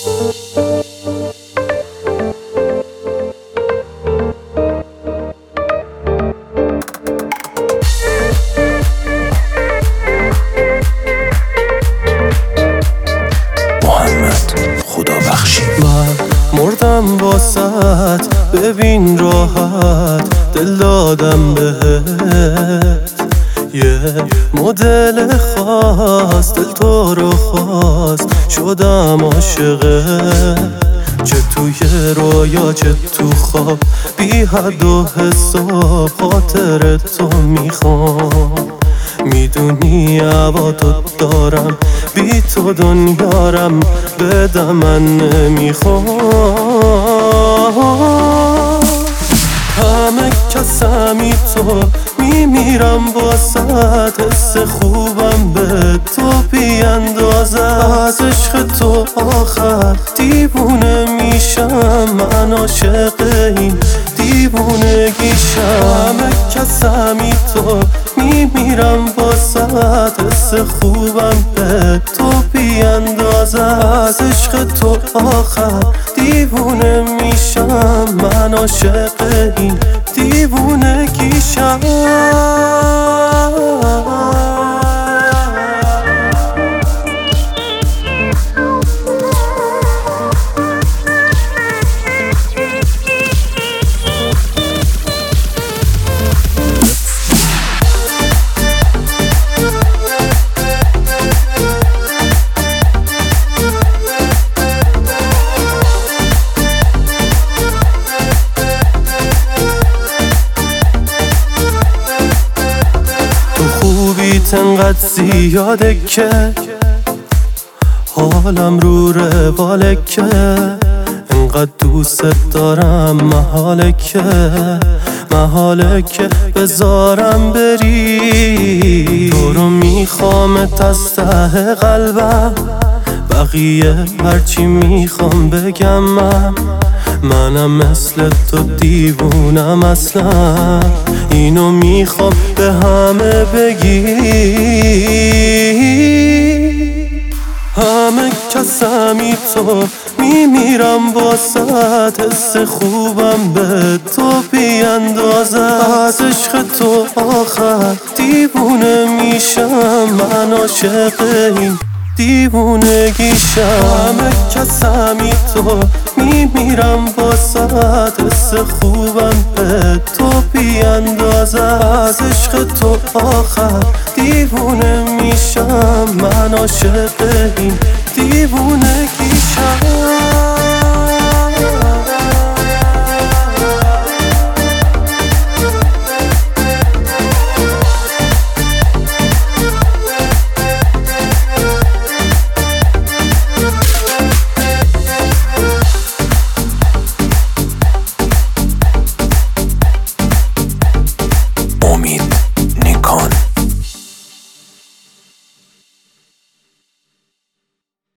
مردم واسط، ببین راحت دل دادم بهت. یه مدل خاص دل تو رو خواست، شدم عاشقت. چه توی رویا چه تو خواب، بی حد و حساب خاطر تو میخوام. میدونی هوا تو دارم، بی تو دنیارم بدم من نمیخوام. همه کسمی تو میمیرم واسط، حس خوبم به تو بیاندازه. از عشق تو آخر دیوونه میشم، من عاشق این دیوونگیشم. همه کسمی تو میمیرم واسط، حس خوبم به تو بیاندازه. از عشق تو آخر دیوونه میشم، من عاشق این دیوونگیشم. خوبیت انقدر زیاده که حالم رو رواله، که انقدر دوست دارم محاله که بذارم بری. تو رو میخوامت از ته قلبم، بقیه هرچی میخوام بگم. منم مثل تو دیوونم اصلا، اینو میخوام به همه بگی. همه کسمی تو میمیرم واسط، حس خوبم به تو بیاندازه. از عشق تو آخر دیوونه میشم، من عاشق این دیوونگیشم. همه کسمی تو میمیرم واسط، حس خوبم به تو بیاندازه. از عشق تو آخر دیوونه میشم، من عاشق این دیوونگیشم.